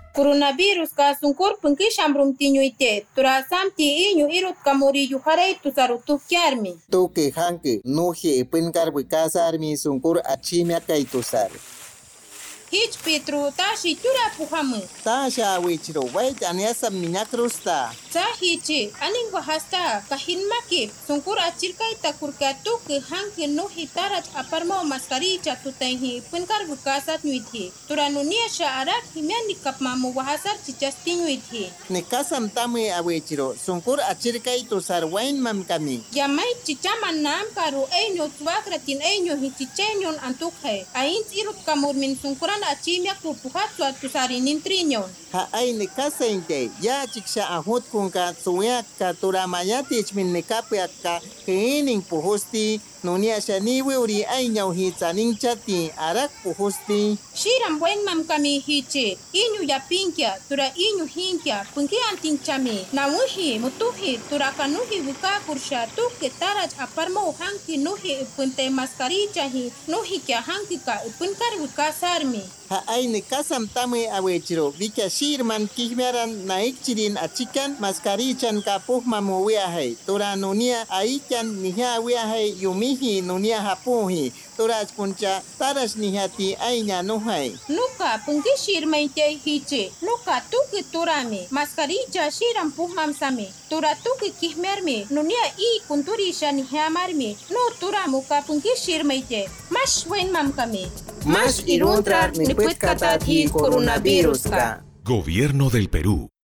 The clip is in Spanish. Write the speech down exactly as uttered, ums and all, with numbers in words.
Coronavirus ka sungkur pengki shambrum tinyo ite. Turasam ti inyo irut kamuri yuharay tusarutuk kyarmi. Tuke hanke nuhi ipinkar bukasarmi sungkur achimya kay tusar. Hich Petro tashi tura puhamu. Tasha wichiro wait anyasam minyakrusta. Sa hichi aning bahasta kahin makip sungkur achirkay takurka tuke hanke nuhi tarach aparmo maskaricha tutayhi penkar bukasat nuithi. Turanunia sha arak himyan nikapmamu bahasar chichastin nuithi. Nikasam tamu awichiro sungkur achirkay tusar wain mam kami. Yamay chichaman nam karu enyo twakratin enyo hichichenyon antukhe. Ains irut kamur min sungkuran achimya kurpuhat suat tusarinin trinyon. Ha ay nikasente ya chiksha ahut kunka suyak ka turamayatich min nikapyak ka kiining puhusti nunia shaniwi uri ay nyaw hitsaning chati arak puhusti. Shiram buen mam kami hiche inyu yapinkya tura inyu hinkya punki anting chami namuhi mutuhi tura kanuhi buka kursha tuke taraj aparmo hanki nuhi punte maskaricha hi nuhi kya hanki ka punkar buka sarmi. Ha ay nikasam tamu awechiro bika shirman kihmeran naik chirin achikan maskarichan ka puh mamuwiahay tura nunia aikan niha wiahay yumihi nunia hapuhi tura puncha taras nihati ay nya nuhay. Nuka punki shirmaite hiche nuka tuke turami maskaricha shiram puh mamsami tura tuke kihmermi nunia i kunturisha nihamarmi no tura muka punki shirmaite mas buen mam kami. Mas iruntrar ni puet katati coronavirus ka. Gobierno del Perú.